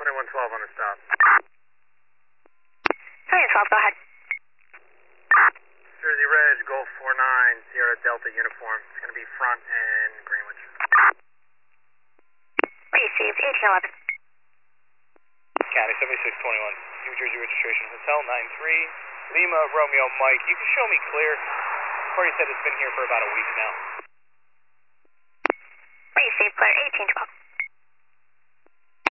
2112 on the stop. 2112, go ahead. Jersey Reg, Golf 49, Sierra Delta uniform. It's going to be front and Greenwich. Received, 1811. County 7621, New Jersey registration, Hotel 93, Lima, Romeo, Mike. You can show me clear. Corey said it's been here for about a week now. Received, clear, 1812.